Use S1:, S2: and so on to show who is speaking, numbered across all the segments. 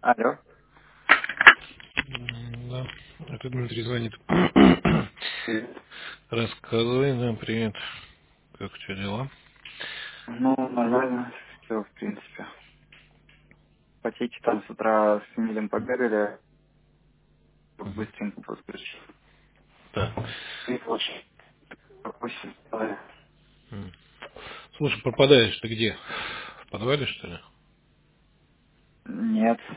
S1: Алло.
S2: Да, это Дмитрий звонит.
S1: Привет.
S2: Рассказывай, да, привет. Как у тебя дела?
S1: Ну, нормально. Все, в принципе. Потеки там с утра с Эмилем побегали. Быстренько просто решил.
S2: Да.
S1: И очень пропустим.
S2: М. Слушай, пропадаешь ты где? В подвале, что ли?
S1: Нет.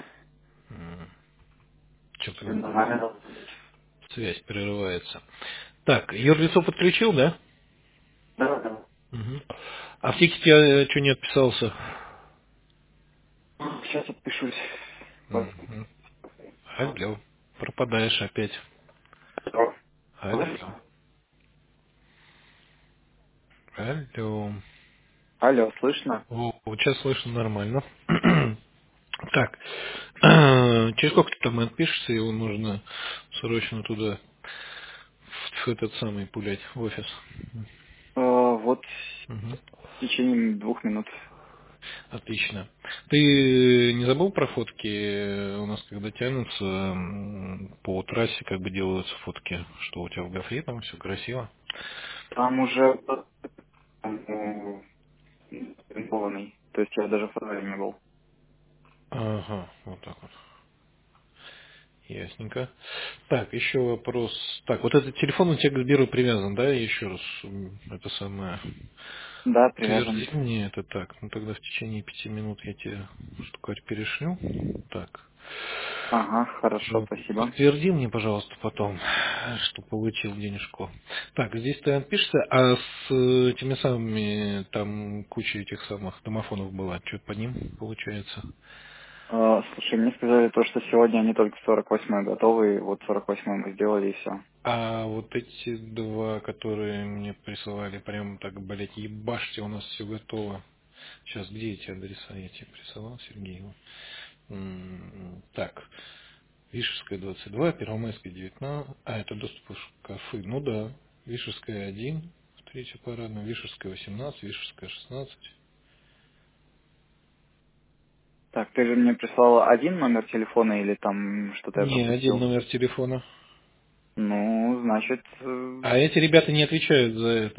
S1: Всё
S2: Что-то
S1: нормально.
S2: связь прерывается. Так, юрлицо подключил, да?
S1: Да, да.
S2: Мгм. А в тикете что не отписался?
S1: Сейчас отпишусь.
S2: Мгм. Алло. Пропадаешь опять. Алло. Алло.
S1: Алло, слышно?
S2: О, вот сейчас слышно нормально. Так, через сколько ты там отпишешься, его нужно срочно туда, в этот самый пулять, в офис.
S1: Вот
S2: Мгм.
S1: в течение 2 минут.
S2: Отлично. Ты не забыл про фотки? У нас когда тянутся по трассе, как бы делаются фотки, что у тебя в гофре там все красиво.
S1: Там уже принтованный. То есть я даже в фотографии не был.
S2: Ага, вот так вот. Ясненько. Так, еще вопрос. Так, вот этот телефон у тебя к Сберу привязан, да? Еще раз, это самое.
S1: Да, привязан.
S2: Подтверди мне это так. Ну тогда в течение 5 минут я тебе штукарь перешлю. Так.
S1: Ага, хорошо, спасибо.
S2: Подтверди мне, пожалуйста, потом, что получил денежку. Так, здесь ты отпишешься, а с этими самыми, там куча этих самых домофонов была. Что по ним получается?
S1: Слушай, мне сказали то, что сегодня они только 48-й готовы, и вот 48-й мы сделали и все.
S2: А вот эти два, которые мне присылали, прям так, блять, ебашьте, у нас все готово. Сейчас, где эти адреса я тебе присылал, Сергею? Так, Вишерская 22, Первомайская 19, это доступ в кафе, ну да, Вишерская 1, третья парадная, Вишерская 18, Вишерская 16.
S1: Так, ты же мне прислала один номер телефона или там что-то я
S2: Не, один
S1: пропустил?
S2: номер телефона.
S1: Ну, значит,
S2: А эти ребята не отвечают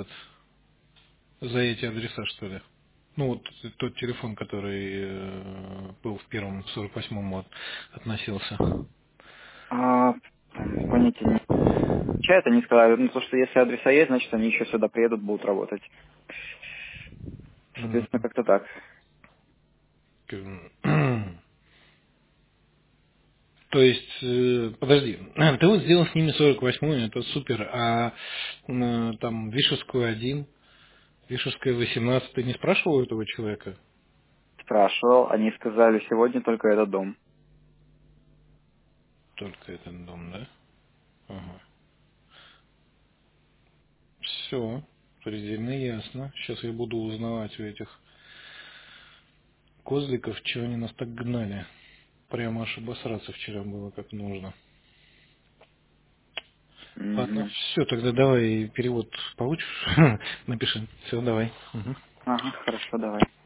S2: за эти адреса, что ли? Ну, вот тот телефон, который был в первом, 48-му относился.
S1: а, понятия не получает, они сказали, ну, то, что если адреса есть, значит, они еще сюда приедут, будут работать.
S2: М.
S1: Соответственно, как-то так.
S2: То есть, подожди, ты вот сделал с ними 48-ю, это супер, а там Вишевскую 1, Вишевская 18, ты не спрашивал у этого человека?
S1: Спрашивал, они сказали, сегодня только этот дом.
S2: Только этот дом, да? Ага. Все, предельно ясно. Сейчас я буду узнавать у этих козликов, чего они нас так гнали. Прямо аж обосраться вчера было как нужно. Ладно,
S1: Мгм.
S2: все, тогда давай перевод получишь, напиши. Все, давай. Мгм.
S1: Ага, хорошо, давай.